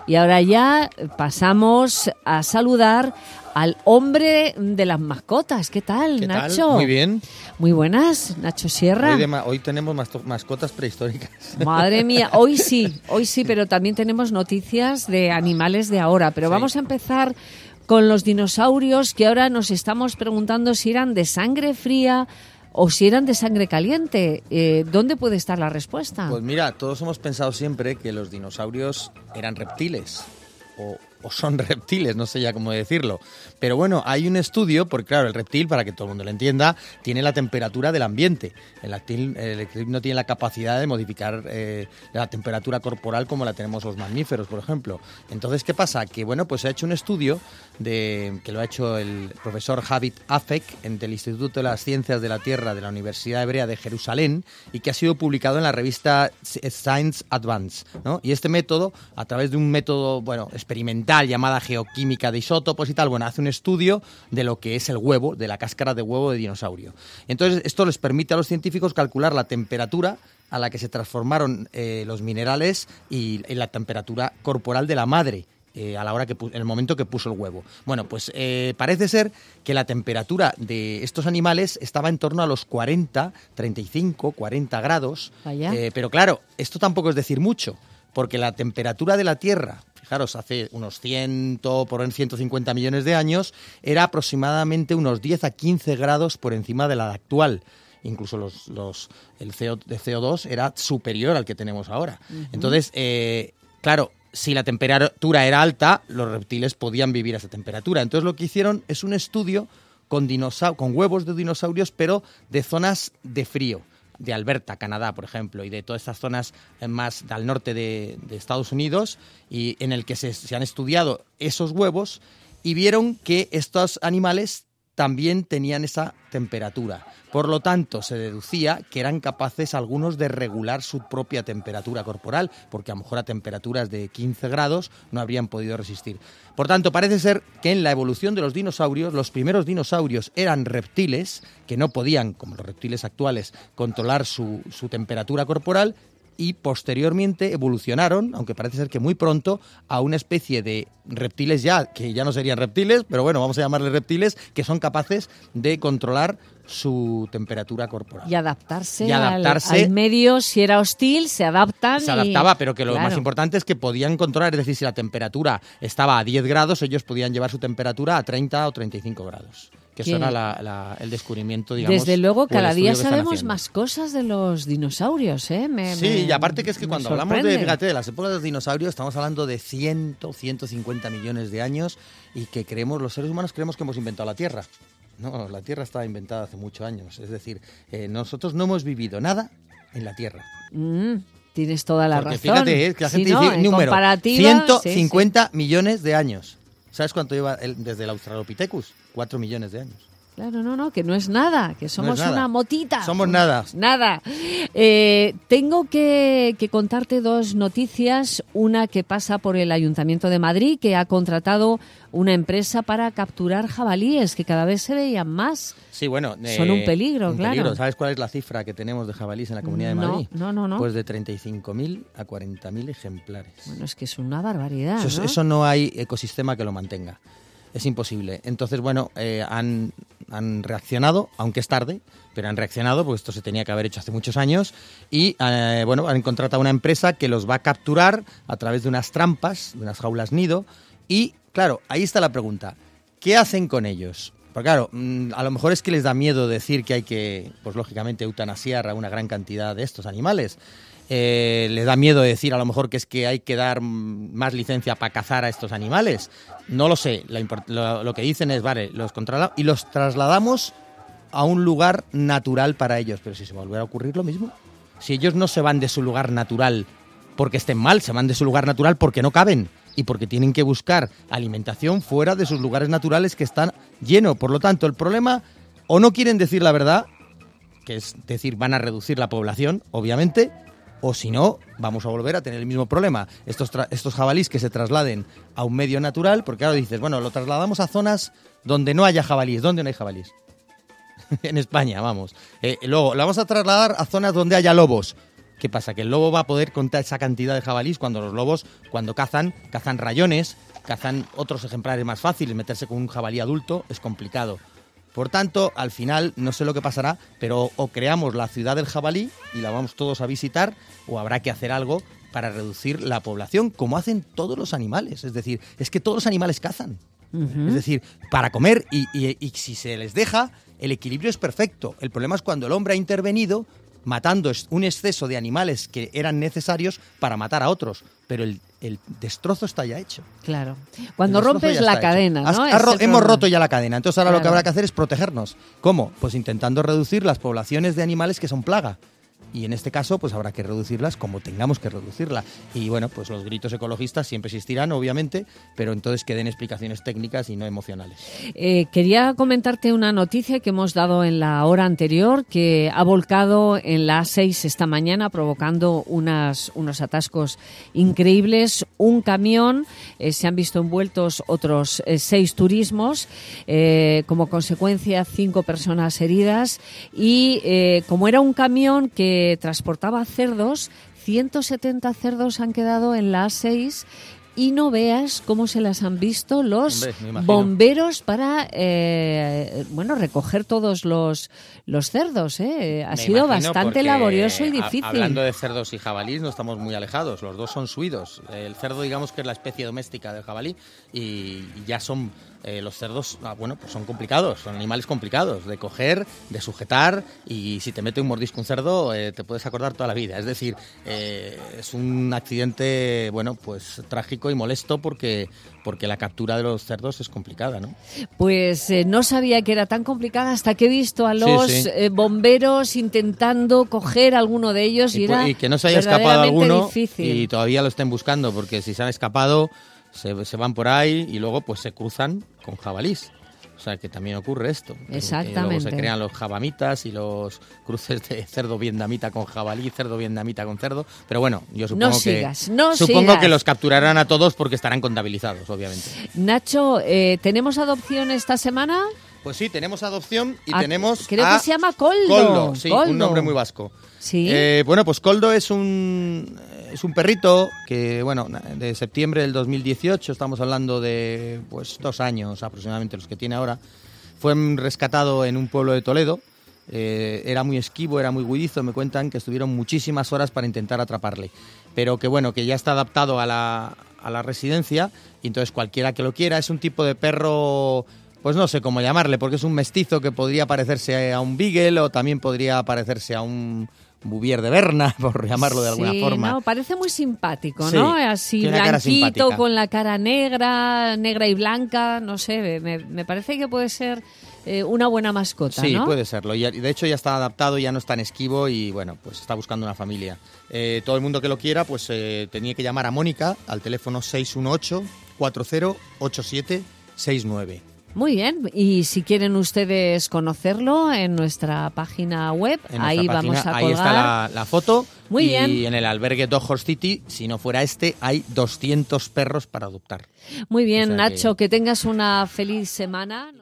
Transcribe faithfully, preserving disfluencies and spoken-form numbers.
Y ahora ya pasamos a saludar al hombre de las mascotas. ¿Qué tal, ¿Qué Nacho? tal? Muy bien. Muy buenas, Nacho Sierra. Hoy, de ma- hoy tenemos mas- mascotas prehistóricas. Madre mía, hoy sí, hoy sí, pero también tenemos noticias de animales de ahora. Pero Sí. vamos a empezar con los dinosaurios, que ahora nos estamos preguntando si eran de sangre fría o si eran de sangre caliente. Eh, ¿Dónde puede estar la respuesta? Pues mira, todos hemos pensado siempre que los dinosaurios eran reptiles. O, o son reptiles, no sé ya cómo decirlo. Pero bueno, hay un estudio, porque claro, el reptil, para que todo el mundo lo entienda, tiene la temperatura del ambiente. El reptil, el reptil no tiene la capacidad de modificar eh, la temperatura corporal como la tenemos los mamíferos, por ejemplo. Entonces, ¿qué pasa? Que bueno, pues se ha hecho un estudio de, que lo ha hecho el profesor Javid Afek del Instituto de las Ciencias de la Tierra de la Universidad Hebrea de Jerusalén y que ha sido publicado en la revista Science Advance, ¿no? Y este método, a través de un método, bueno, experimental llamada geoquímica de isótopos y tal, bueno, hace un estudio de lo que es el huevo, de la cáscara de huevo de dinosaurio. Entonces, esto les permite a los científicos calcular la temperatura a la que se transformaron eh, los minerales y, y la temperatura corporal de la madre. Eh, a la hora que pu- en el momento que puso el huevo. Bueno, pues eh, parece ser que la temperatura de estos animales estaba en torno a los cuarenta, treinta y cinco, cuarenta grados. Vaya. Eh, pero claro, esto tampoco es decir mucho, porque la temperatura de la Tierra, fijaros, hace unos cien, por en ciento cincuenta millones de años, era aproximadamente unos diez a quince grados por encima de la actual. Incluso los, los, el C O, de C O dos era superior al que tenemos ahora. Uh-huh. Entonces, eh, claro, si la temperatura era alta, los reptiles podían vivir a esa temperatura. Entonces lo que hicieron es un estudio con, dinosa- con huevos de dinosaurios, pero de zonas de frío, de Alberta, Canadá, por ejemplo, y de todas estas zonas más al norte de, de Estados Unidos, y en el que se, se han estudiado esos huevos y vieron que estos animales también tenían esa temperatura. Por lo tanto, se deducía que eran capaces algunos de regular su propia temperatura corporal, porque a lo mejor a temperaturas de quince grados no habrían podido resistir. Por tanto, parece ser que en la evolución de los dinosaurios, los primeros dinosaurios eran reptiles, que no podían, como los reptiles actuales, controlar su, su temperatura corporal, y posteriormente evolucionaron, aunque parece ser que muy pronto, a una especie de reptiles ya, que ya no serían reptiles, pero bueno, vamos a llamarles reptiles, que son capaces de controlar su temperatura corporal. Y adaptarse, y adaptarse al, al medio, si era hostil, se adaptan. Se adaptaba, y, pero que lo claro. más importante es que podían controlar, es decir, si la temperatura estaba a diez grados, ellos podían llevar su temperatura a treinta o treinta y cinco grados. Que eso era la, la, el descubrimiento, digamos. Desde luego, cada día sabemos haciendo. más cosas de los dinosaurios, ¿eh? Me, sí, me, y aparte que es que cuando sorprende. hablamos de, fíjate, de las épocas de los dinosaurios, estamos hablando de cien, ciento cincuenta millones de años y que creemos, los seres humanos creemos que hemos inventado la Tierra. No, la Tierra estaba inventada hace muchos años. Es decir, eh, nosotros no hemos vivido nada en la Tierra. Mm, tienes toda la Porque razón. Fíjate, es que la gente sí, dice ¿no? número, comparativa, ciento cincuenta sí, sí. millones de años. ¿Sabes cuánto lleva el, desde el Australopithecus? Cuatro millones de años. Claro, no, no, que no es nada, que somos no es nada. una motita. Somos nada. Nada. Eh, tengo que, que contarte dos noticias. Una que pasa por el Ayuntamiento de Madrid, que ha contratado una empresa para capturar jabalíes, que cada vez se veían más. Sí, bueno. Eh, Son un peligro, un claro. Peligro. ¿Sabes cuál es la cifra que tenemos de jabalíes en la Comunidad de Madrid? No, no, no. no. Pues de treinta y cinco mil a cuarenta mil ejemplares. Bueno, es que es una barbaridad, Eso, ¿no? eso no hay ecosistema que lo mantenga. Es imposible. Entonces, bueno, eh, han, han reaccionado, aunque es tarde, pero han reaccionado, porque esto se tenía que haber hecho hace muchos años, y eh, bueno, han contratado una empresa que los va a capturar a través de unas trampas, de unas jaulas nido, y claro, ahí está la pregunta, ¿qué hacen con ellos? Porque claro, a lo mejor es que les da miedo decir que hay que, pues lógicamente, eutanasiar a una gran cantidad de estos animales. Eh, les da miedo decir a lo mejor que es que hay que dar más licencia para cazar a estos animales. No lo sé. La import- lo, lo que dicen es, vale, los controlamos y los trasladamos a un lugar natural para ellos. Pero si se volviera a ocurrir lo mismo. Si ellos no se van de su lugar natural porque estén mal, se van de su lugar natural porque no caben y porque tienen que buscar alimentación fuera de sus lugares naturales que están llenos. Por lo tanto, el problema, o no quieren decir la verdad, que es decir, van a reducir la población, obviamente, o si no, vamos a volver a tener el mismo problema. Estos, tra- estos jabalíes que se trasladen a un medio natural, porque ahora dices, bueno, lo trasladamos a zonas donde no haya jabalíes. ¿Dónde no hay jabalíes? En España, vamos. Eh, luego, lo vamos a trasladar a zonas donde haya lobos. ¿Qué pasa? Que el lobo va a poder contar esa cantidad de jabalís cuando los lobos, cuando cazan, cazan rayones, cazan otros ejemplares más fáciles. Meterse con un jabalí adulto es complicado. Por tanto, al final, no sé lo que pasará, pero o creamos la ciudad del jabalí y la vamos todos a visitar, o habrá que hacer algo para reducir la población, como hacen todos los animales. Es decir, es que todos los animales cazan. Uh-huh. Es decir, para comer, y, y, y si se les deja, el equilibrio es perfecto. El problema es cuando el hombre ha intervenido matando un exceso de animales que eran necesarios para matar a otros. Pero el, el destrozo está ya hecho. Claro. Cuando rompes la cadena, ¿no? Has, has ro- hemos roto ya la cadena. Entonces ahora claro. Lo que habrá que hacer es protegernos. ¿Cómo? Pues intentando reducir las poblaciones de animales que son plaga. Y en este caso, pues habrá que reducirlas como tengamos que reducirla. Y bueno, pues los gritos ecologistas siempre existirán, obviamente, pero entonces que den explicaciones técnicas y no emocionales. Eh, quería comentarte una noticia que hemos dado en la hora anterior, que ha volcado en la A seis esta mañana, provocando unas, unos atascos increíbles. Un camión, eh, se han visto envueltos otros eh, seis turismos, eh, como consecuencia cinco personas heridas. Y eh, como era un camión que transportaba cerdos, ciento setenta cerdos han quedado en la A seis y no veas cómo se las han visto los Hombre, bomberos para eh, bueno recoger todos los, los cerdos. ¿eh? Ha me sido bastante laborioso y difícil. A, hablando de cerdos y jabalís, no estamos muy alejados. Los dos son suidos. El cerdo, digamos que es la especie doméstica del jabalí y, y ya son... Eh, los cerdos, ah, bueno, pues son complicados, son animales complicados de coger, de sujetar, y si te mete un mordisco un cerdo eh, te puedes acordar toda la vida. Es decir, eh, es un accidente, bueno, pues trágico y molesto porque, porque la captura de los cerdos es complicada, ¿no? Pues eh, no sabía que era tan complicada hasta que he visto a los sí, sí. Eh, bomberos intentando coger a alguno de ellos y, y, era y que no se haya escapado alguno difícil. Y todavía lo estén buscando, porque si se han escapado se, se van por ahí y luego pues se cruzan con jabalís. O sea, que también ocurre esto. Exactamente. Que luego se crean los jabamitas y los cruces de cerdo vietnamita con jabalí, cerdo vietnamita con cerdo. Pero bueno, yo supongo no sigas, que no supongo sigas. que los capturarán a todos porque estarán contabilizados, obviamente. Nacho, eh, ¿tenemos adopción esta semana? Pues sí, tenemos adopción y a, tenemos Creo a que se llama Koldo. Koldo, sí, Koldo. Un nombre muy vasco. Sí. Eh, bueno, pues Koldo es un es un perrito que, bueno, de septiembre del dos mil dieciocho, estamos hablando de pues dos años aproximadamente los que tiene ahora. Fue rescatado en un pueblo de Toledo. Eh, era muy esquivo, era muy huidizo. Me cuentan que estuvieron muchísimas horas para intentar atraparle, pero que bueno, que ya está adaptado a la a la residencia y entonces cualquiera que lo quiera. Es un tipo de perro, pues no sé cómo llamarle, porque es un mestizo que podría parecerse a un beagle o también podría parecerse a un Bouvier de Berna, por llamarlo de alguna sí, forma. No, parece muy simpático, sí, ¿no? Así blanquito, simpática. Con la cara negra, negra y blanca, no sé, me, me parece que puede ser eh, una buena mascota, sí, ¿no? Sí, puede serlo. Y de hecho ya está adaptado, ya no es tan esquivo y bueno, pues está buscando una familia. Eh, todo el mundo que lo quiera, pues eh, tenía que llamar a Mónica al teléfono seis uno ocho, cuatro cero ocho siete seis nueve. Muy bien, y si quieren ustedes conocerlo en nuestra página web, en ahí página, vamos a colgar. Ahí está la, la foto. Muy y bien. Y en el albergue Dog Horse City, si no fuera este, hay doscientos perros para adoptar. Muy bien, o sea Nacho, que... que tengas una feliz semana.